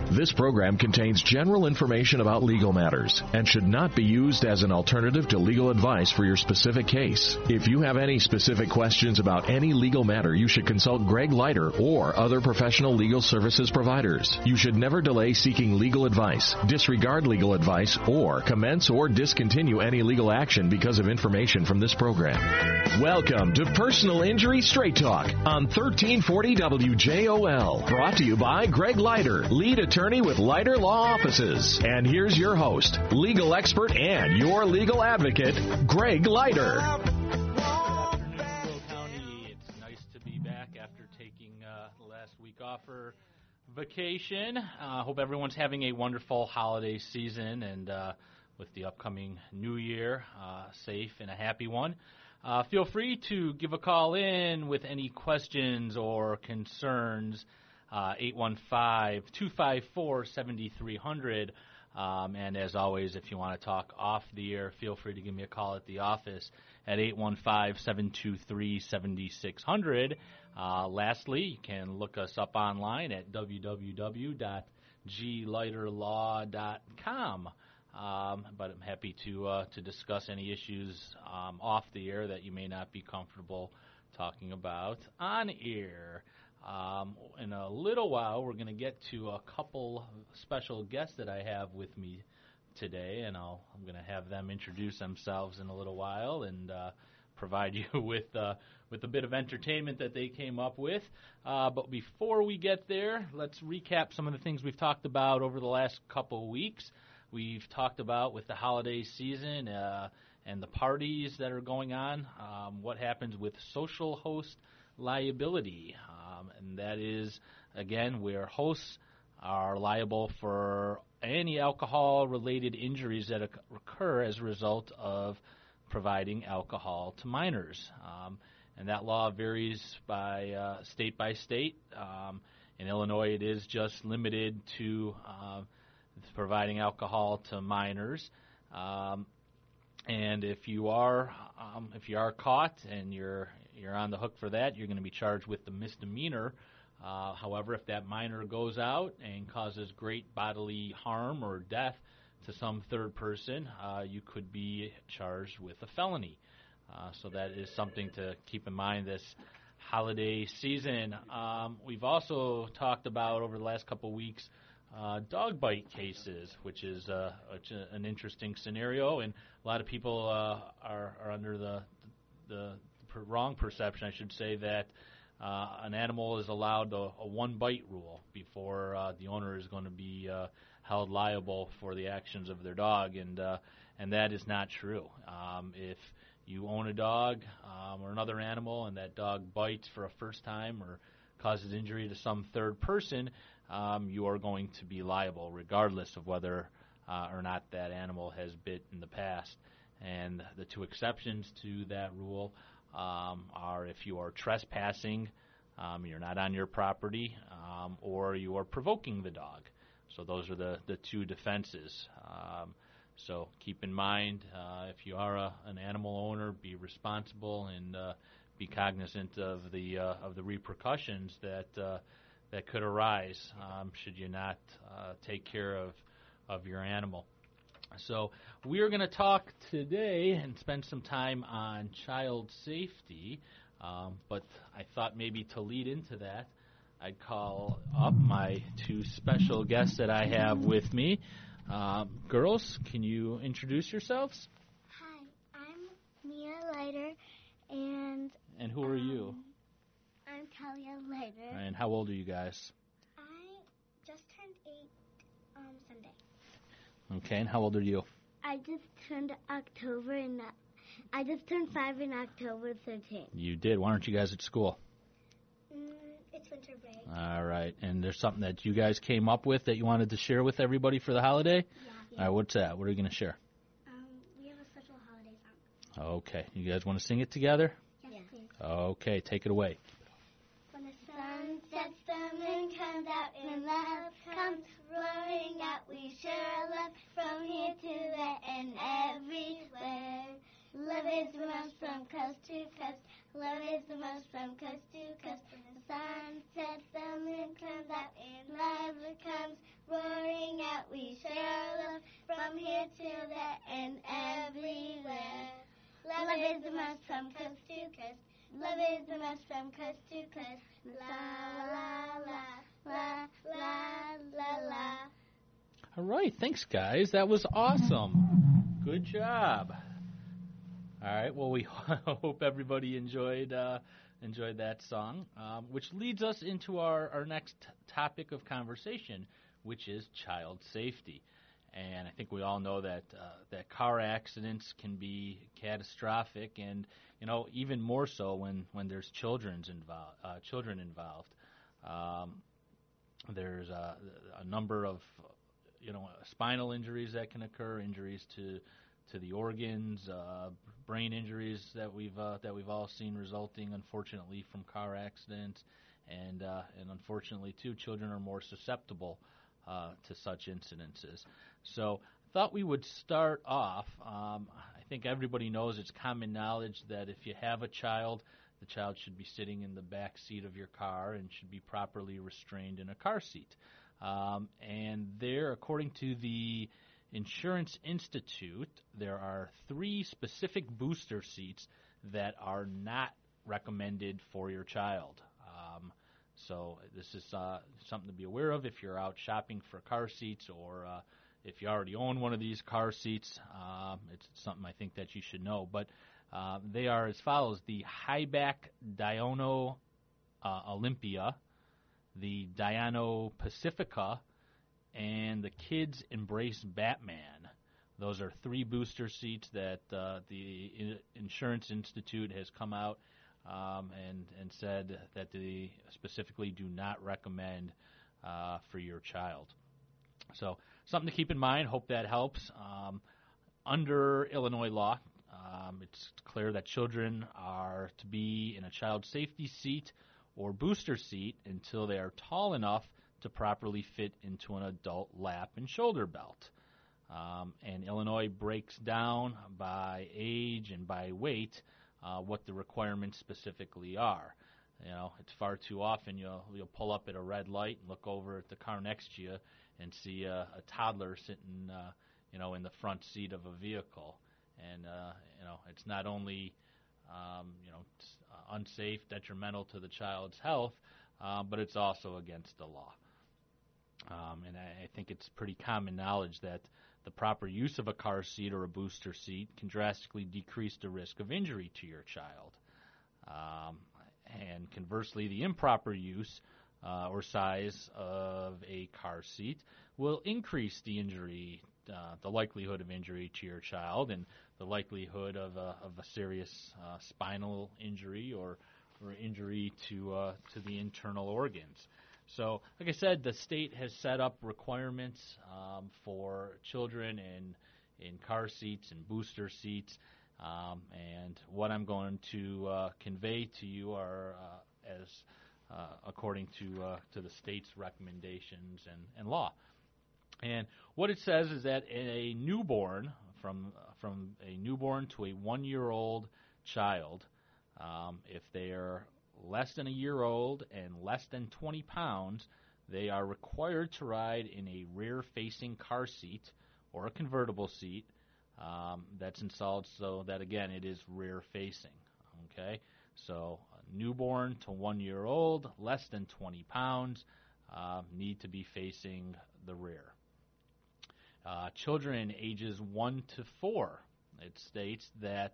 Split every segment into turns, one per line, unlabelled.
This program contains general information about legal matters and should not be used as an alternative to legal advice for your specific case. If you have any specific questions about any legal matter, you should consult Greg Leiter or other professional legal services providers. You should never delay seeking legal advice, disregard legal advice, or commence or discontinue any legal action because of information from this program. Welcome to Personal Injury Straight Talk on 1340 WJOL. Brought to you by Greg Leiter, lead attorney with Leiter Law Offices. And here's your host, legal expert and your legal advocate, Greg Leiter.
County, it's nice to be back after taking the last week off for vacation. Hope everyone's having a wonderful holiday season and with the upcoming new year, safe and a happy one. Feel free to give a call in with any questions or concerns, 815-254-7300. And as always, if you want to talk off the air, feel free to give me a call at the office at 815-723-7600. Lastly, you can look us up online at www.gleiterlaw.com. But I'm happy to discuss any issues off the air that you may not be comfortable talking about on air. In a little while, we're going to get to a couple special guests that I have with me today, and I'm going to have them introduce themselves in a little while and provide you with a bit of entertainment that they came up with. But before we get there, let's recap some of the things we've talked about over the last couple of weeks. We've talked about with the holiday season and the parties that are going on, what happens with social host liability. And that is, again, where hosts are liable for any alcohol-related injuries that occur as a result of providing alcohol to minors. And that law varies by state. In Illinois, it is just limited to providing alcohol to minors, and if you are caught and you're on the hook for that, you're going to be charged with the misdemeanor. However, if that minor goes out and causes great bodily harm or death to some third person, you could be charged with a felony. So that is something to keep in mind this holiday season. We've also talked about over the last couple of weeks dog bite cases, which is an interesting scenario, and a lot of people are under the wrong perception, I should say, that an animal is allowed a one-bite rule before the owner is going to be held liable for the actions of their dog, and that is not true. If you own a dog or another animal and that dog bites for a first time or causes injury to some third person, you are going to be liable regardless of whether or not that animal has bit in the past. And the two exceptions to that rule are if you are trespassing, you're not on your property, or you are provoking the dog. So those are the two defenses. So keep in mind, if you are an animal owner, be responsible and be cognizant of the repercussions that could arise should you not take care of your animal. So we are going to talk today and spend some time on child safety, but I thought maybe to lead into that, I'd call up my two special guests that I have with me. Girls, can you introduce yourselves?
Hi, I'm Mia Leiter, and
who are you?
I'm Talia Leiter.
And how old are you guys?
I just turned 8 Sunday.
Okay, and how old are you?
I just turned 5 in October 13th.
You did. Why aren't you guys at school?
It's winter break.
All right, and there's something that you guys came up with that you wanted to share with everybody for the holiday?
Yeah.
All right, what's that? What are you going to share?
We have a special holiday song.
Okay, you guys want to sing it together?
Yes, please.
Okay, take it away.
When the sun sets, the moon comes out, and love comes roaring out. We share love from here to there and everywhere. Love is the most from coast to coast. Love is the most from coast to coast. When the sun sets, the moon comes out, and love comes roaring that we share love from here to there and everywhere. Love is the must from coast to coast. Love is the must from coast to coast. La, la, la, la, la, la, la.
All right, thanks, guys. That was awesome. Good job. All right, well, we hope everybody enjoyed that song, which leads us into our next topic of conversation, which is child safety. And I think we all know that car accidents can be catastrophic, and even more so when there's children involved. There's a number of spinal injuries that can occur, injuries to the organs, brain injuries that we've all seen resulting, unfortunately, from car accidents, and unfortunately too, children are more susceptible to such incidences. So I thought we would start off. I think everybody knows, it's common knowledge that if you have a child, the child should be sitting in the back seat of your car and should be properly restrained in a car seat. And there, according to the Insurance Institute, there are 3 specific booster seats that are not recommended for your child. So this is something to be aware of if you're out shopping for car seats, or if you already own one of these car seats. It's something I think that you should know. But they are as follows: the Highback Diano Olympia, the Diano Pacifica, and the Kids Embrace Batman. Those are 3 booster seats that the Insurance Institute has come out and said that they specifically do not recommend for your child. So something to keep in mind. Hope that helps. Under Illinois law, it's clear that children are to be in a child safety seat or booster seat until they are tall enough to properly fit into an adult lap and shoulder belt. And Illinois breaks down by age and by weight what the requirements specifically are. It's far too often you'll pull up at a red light and look over at the car next to you and see a toddler sitting in the front seat of a vehicle. And it's not only it's unsafe, detrimental to the child's health, but it's also against the law. And I think it's pretty common knowledge that the proper use of a car seat or a booster seat can drastically decrease the risk of injury to your child. And conversely, the improper use or size of a car seat will increase the likelihood of injury to your child, and the likelihood of a serious spinal injury or injury to the internal organs. So, like I said, the state has set up requirements for children in car seats and booster seats, and what I'm going to convey to you are according to the state's recommendations and law. And what it says is that in a newborn, from a newborn to a 1-year-old child, if they are less than a year old and less than 20 pounds, they are required to ride in a rear-facing car seat or a convertible seat that's installed so that, again, it is rear-facing. Okay? So newborn to 1-year-old, less than 20 pounds, need to be facing the rear. Children ages 1 to 4, it states that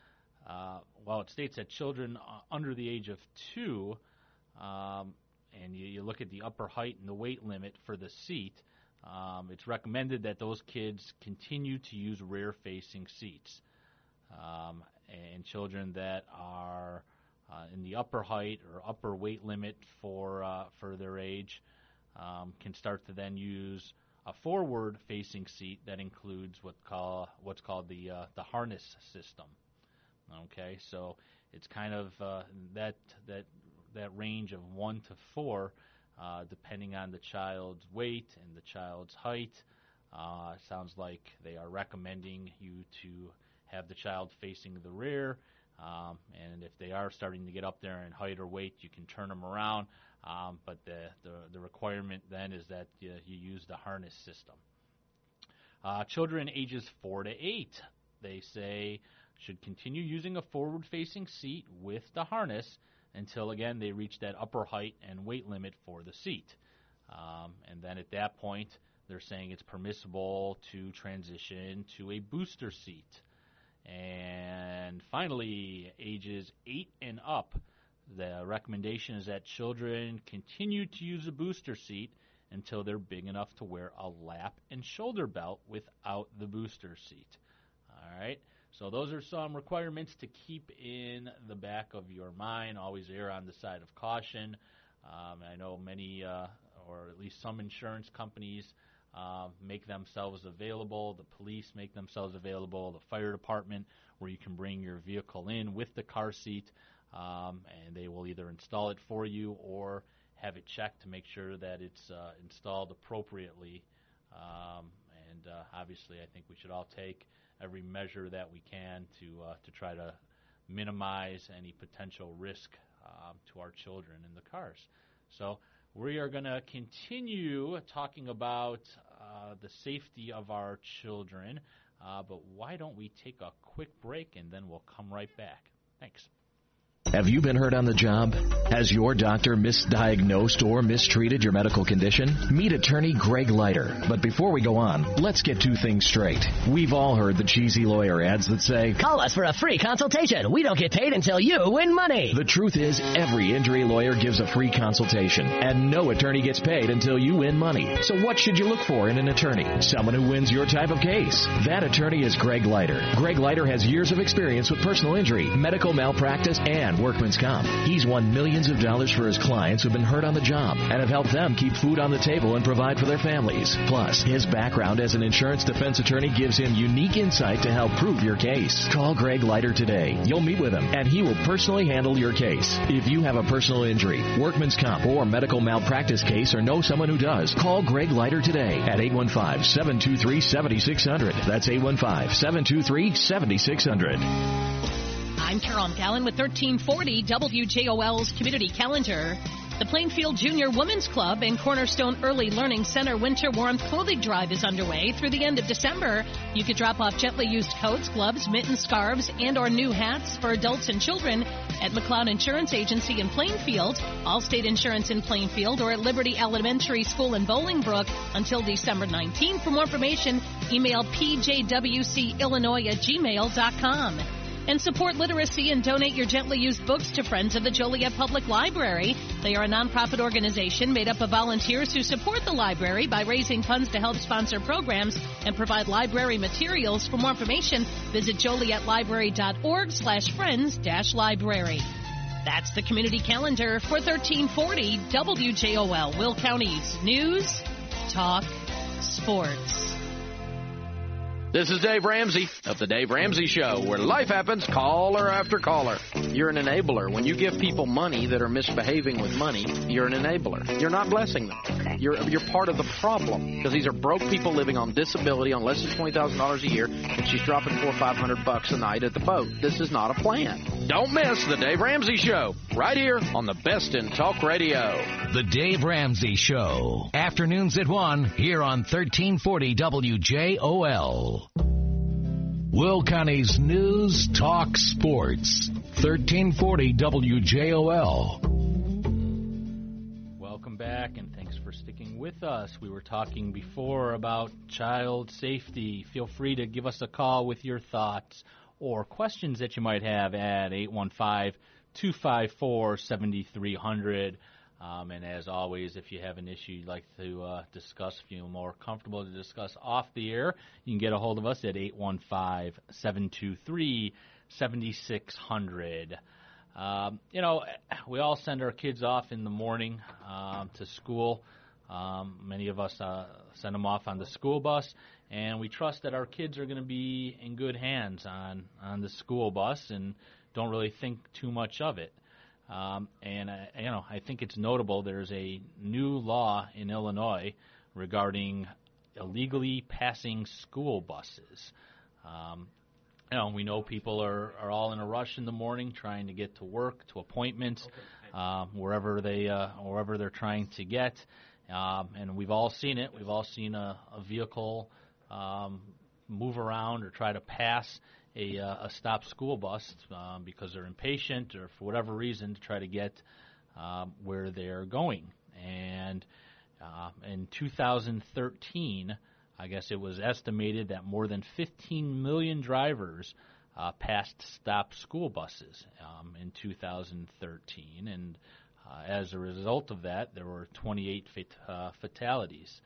children under the age of 2, and you look at the upper height and the weight limit for the seat, it's recommended that those kids continue to use rear-facing seats. And children that are in the upper height or upper weight limit for their age can start to then use a forward-facing seat that includes what's called the harness system. Okay, so it's kind of that range of 1 to 4, depending on the child's weight and the child's height. Sounds like they are recommending you to have the child facing the rear, and if they are starting to get up there in height or weight, you can turn them around. But the requirement then is that you use the harness system. Children ages 4 to 8, they say, should continue using a forward-facing seat with the harness until, again, they reach that upper height and weight limit for the seat. And then at that point, they're saying it's permissible to transition to a booster seat. And finally, ages 8 and up, the recommendation is that children continue to use a booster seat until they're big enough to wear a lap and shoulder belt without the booster seat. All right, so those are some requirements to keep in the back of your mind. Always err on the side of caution. I know many, or at least some insurance companies, make themselves available. The police make themselves available. The fire department, where you can bring your vehicle in with the car seat, and they will either install it for you or have it checked to make sure that it's installed appropriately. And obviously, I think we should all take every measure that we can to try to minimize any potential risk to our children in the cars. So we are going to continue talking about the safety of our children, but why don't we take a quick break and then we'll come right back. Thanks.
Have you been hurt on the job? Has your doctor misdiagnosed or mistreated your medical condition? Meet attorney Greg Leiter. But before we go on, let's get two things straight. We've all heard the cheesy lawyer ads that say,
"Call us for a free consultation. We don't get paid until you win money."
The truth is, every injury lawyer gives a free consultation, and no attorney gets paid until you win money. So what should you look for in an attorney? Someone who wins your type of case. That attorney is Greg Leiter. Greg Leiter has years of experience with personal injury, medical malpractice, and workman's comp. He's won millions of dollars for his clients who've been hurt on the job and have helped them keep food on the table and provide for their families. Plus, his background as an insurance defense attorney gives him unique insight to help prove your case. Call Greg Leiter today. You'll meet with him, and he will personally handle your case. If you have a personal injury, workman's comp, or medical malpractice case or know someone who does, call Greg Leiter today at 815-723-7600. That's 815-723-7600.
I'm Carol McAllen with 1340 WJOL's Community Calendar. The Plainfield Junior Women's Club and Cornerstone Early Learning Center Winter Warmth Clothing Drive is underway through the end of December. You could drop off gently used coats, gloves, mittens, scarves, and or new hats for adults and children at McLeod Insurance Agency in Plainfield, Allstate Insurance in Plainfield, or at Liberty Elementary School in Bolingbrook until December 19th. For more information, email pjwcillinois@gmail.com. And support literacy and donate your gently used books to Friends of the Joliet Public Library. They are a nonprofit organization made up of volunteers who support the library by raising funds to help sponsor programs and provide library materials. For more information, visit jolietlibrary.org/friends-library. That's the Community Calendar for 1340 WJOL, Will County's News, Talk, Sports.
This is Dave Ramsey of The Dave Ramsey Show, where life happens caller after caller. You're an enabler. When you give people money that are misbehaving with money, you're an enabler. You're not blessing them. You're part of the problem, because these are broke people living on disability on less than $20,000 a year, and she's dropping $400 or $500 a night at the boat. This is not a plan. Don't miss The Dave Ramsey Show, right here on the Best in Talk Radio.
The Dave Ramsey Show, afternoons at 1, here on 1340 WJOL. Will County's News, Talk, Sports, 1340 WJOL.
Welcome back, and thanks for sticking with us. We were talking before about child safety. Feel free to give us a call with your thoughts or questions that you might have at 815-254-7300. And as always, if you have an issue you'd like to discuss, feel more comfortable to discuss off the air, you can get a hold of us at 815-723-7600. We all send our kids off in the morning to school. Many of us send them off on the school bus, and we trust that our kids are going to be in good hands on the school bus and don't really think too much of it. I think it's notable there's a new law in Illinois regarding illegally passing school buses. We know people are all in a rush in the morning trying to get to work, to appointments, wherever they're trying to get. And we've all seen it. We've all seen a vehicle move around or try to pass a stopped school bus because they're impatient or for whatever reason to try to get where they're going. And in 2013, I guess it was estimated that more than 15 million drivers passed stopped school buses in 2013, and as a result of that, there were 28 fatalities.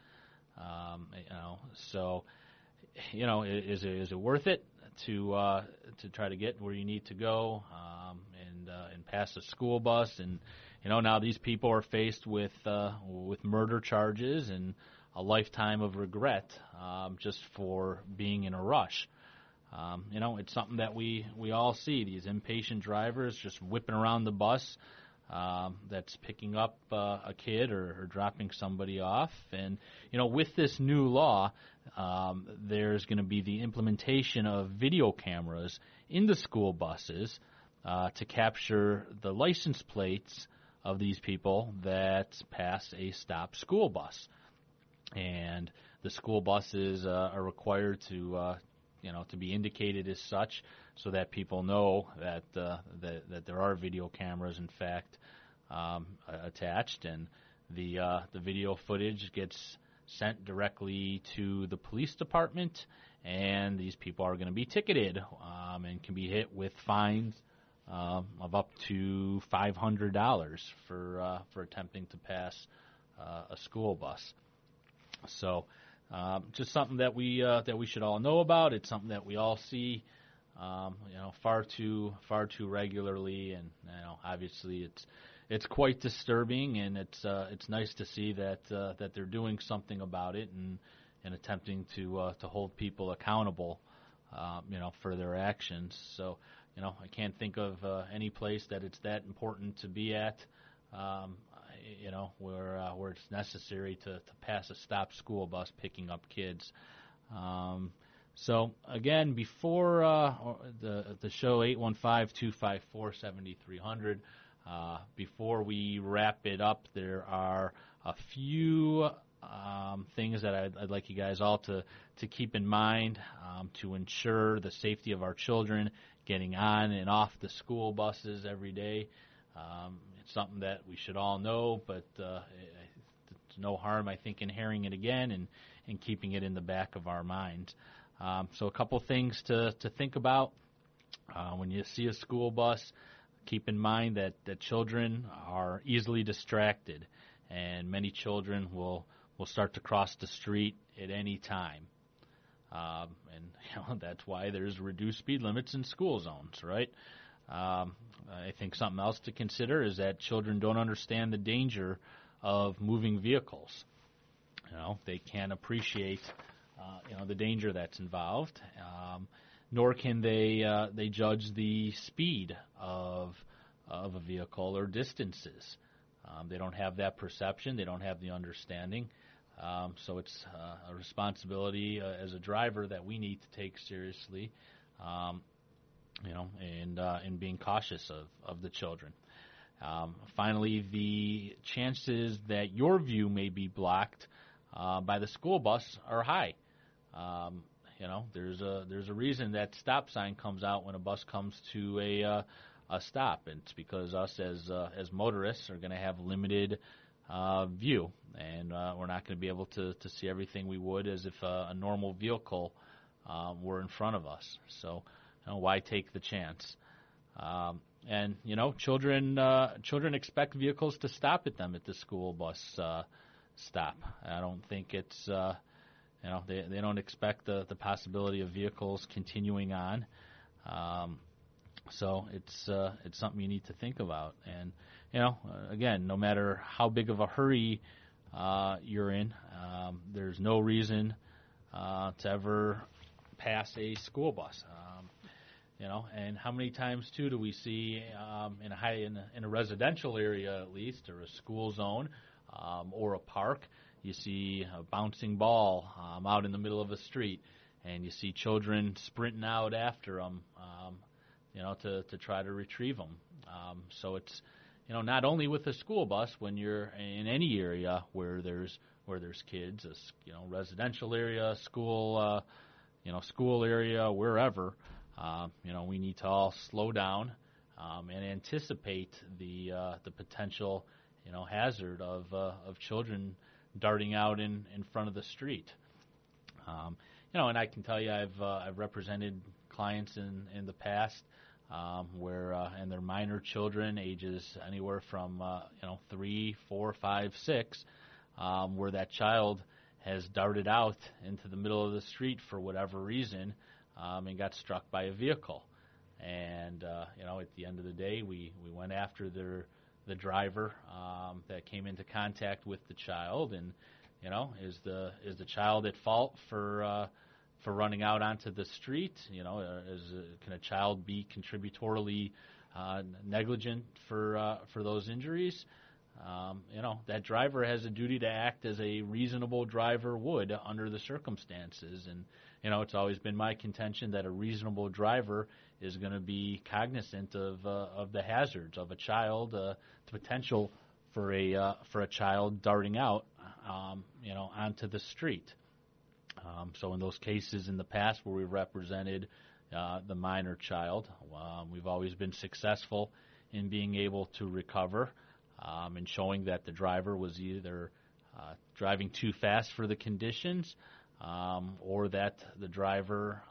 So, is it worth it to try to get where you need to go and pass a school bus? And now these people are faced with murder charges and a lifetime of regret just for being in a rush. It's something that we all see, these impatient drivers just whipping around the bus that's picking up a kid or dropping somebody off. And, with this new law, there's going to be the implementation of video cameras in the school buses to capture the license plates of these people that pass a stopped school bus. And the school buses are required to be indicated as such, so that people know that there are video cameras, in fact, attached, and the video footage gets sent directly to the police department, and these people are going to be ticketed and can be hit with fines of up to $500 for attempting to pass a school bus. So. Just something that we should all know about. It's something that we all see, far too regularly, and obviously it's quite disturbing, and it's nice to see that they're doing something about it and attempting to hold people accountable, for their actions. So I can't think of any place that it's that important to be at. Where it's necessary to pass a stopped school bus picking up kids. So, again, before the show, 815-254-7300, before we wrap it up, there are a few things that I'd like you guys all to keep in mind to ensure the safety of our children getting on and off the school buses every day. It's something that we should all know, but there's no harm, I think, in hearing it again and keeping it in the back of our minds. So a couple things to think about. When you see a school bus, keep in mind that children are easily distracted, and many children will start to cross the street at any time. And that's why there's reduced speed limits in school zones, right? I think something else to consider is that children don't understand the danger of moving vehicles. They can't appreciate, the danger that's involved, nor can they judge the speed of a vehicle or distances. They don't have that perception. They don't have the understanding. So it's a responsibility as a driver that we need to take seriously. And being cautious of the children. Finally, the chances that your view may be blocked by the school bus are high. There's a reason that stop sign comes out when a bus comes to a stop, and it's because us as motorists are going to have limited view, and we're not going to be able to see everything we would as if a normal vehicle were in front of us. So. Why take the chance? And children expect vehicles to stop at them at the school bus stop. I don't think it's they don't expect the possibility of vehicles continuing on. So it's something you need to think about. And again, no matter how big of a hurry you're in, there's no reason to ever pass a school bus. And how many times too do we see in a residential area at least, or a school zone, or a park, you see a bouncing ball out in the middle of a street, and you see children sprinting out after them, to try to retrieve them. So it's not only with a school bus, when you're in any area where there's there's kids, residential area, school, school area, wherever. We need to all slow down and anticipate the potential, hazard of children darting out in front of the street. And I can tell you, I've represented clients in the past where and they're minor children, ages anywhere from 3, 4, 5, 6, where that child has darted out into the middle of the street for whatever reason and got struck by a vehicle. And at the end of the day, we went after the driver that came into contact with the child, and is the child at fault for running out onto the street? Can a child be contributorily negligent for those injuries? That driver has a duty to act as a reasonable driver would under the circumstances. And, it's always been my contention that a reasonable driver is going to be cognizant of the hazards of a child, the potential for a child darting out, onto the street. So in those cases in the past where we've represented the minor child, we've always been successful in being able to recover and showing that the driver was either driving too fast for the conditions or that the driver,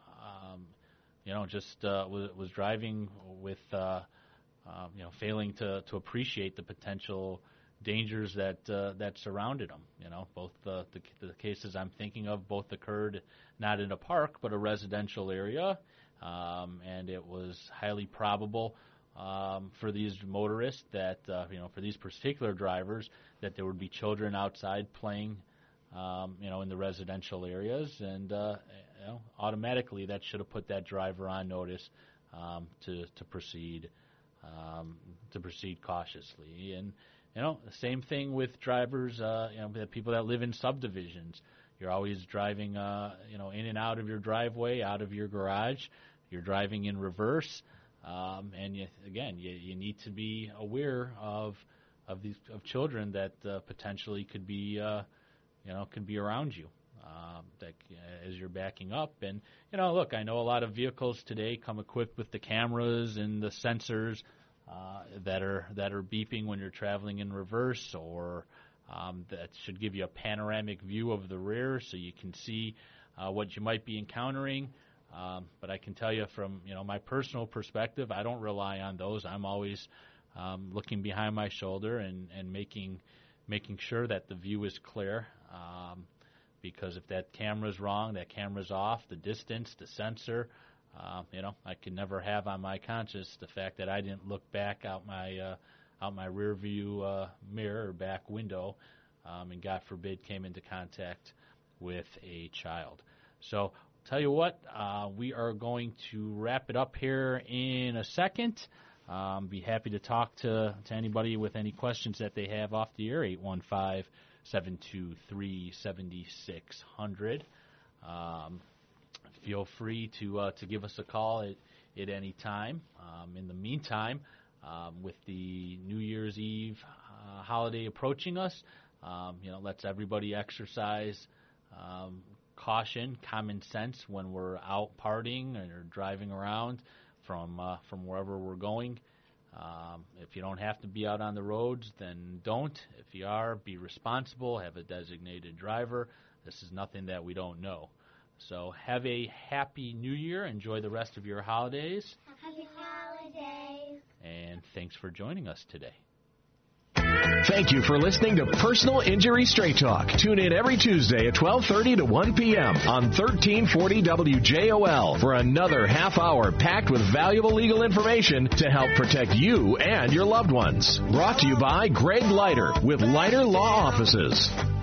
was driving with, failing to appreciate the potential dangers that surrounded him. Both the cases I'm thinking of both occurred not in a park but a residential area, and it was highly probable for these motorists that for these particular drivers that there would be children outside playing in the residential areas, and automatically that should have put that driver on notice to proceed cautiously. And the same thing with drivers, the people that live in subdivisions. You're always driving, in and out of your driveway, out of your garage. You're driving in reverse, and you need to be aware of children that potentially could be around you, as you're backing up. And look, I know a lot of vehicles today come equipped with the cameras and the sensors that are beeping when you're traveling in reverse, or that should give you a panoramic view of the rear so you can see what you might be encountering. But I can tell you from my personal perspective, I don't rely on those. I'm always looking behind my shoulder and making sure that the view is clear. Because if that camera's wrong, that camera's off, the distance, the sensor, I can never have on my conscience the fact that I didn't look back out my rear view mirror or back window, and God forbid came into contact with a child. So tell you what, we are going to wrap it up here in a second. Be happy to talk to anybody with any questions that they have off the air, 815-723-7600. Feel free to give us a call at any time. In the meantime, with the New Year's Eve holiday approaching us, let's everybody exercise caution, common sense when we're out partying or driving around from wherever we're going. If you don't have to be out on the roads, then don't. If you are, be responsible, have a designated driver. This is nothing that we don't know. So have a happy New Year. Enjoy the rest of your holidays.
Happy holidays.
And thanks for joining us today.
Thank you for listening to Personal Injury Straight Talk. Tune in every Tuesday at 12:30 to 1 p.m. on 1340 WJOL for another half hour packed with valuable legal information to help protect you and your loved ones. Brought to you by Greg Leiter with Leiter Law Offices.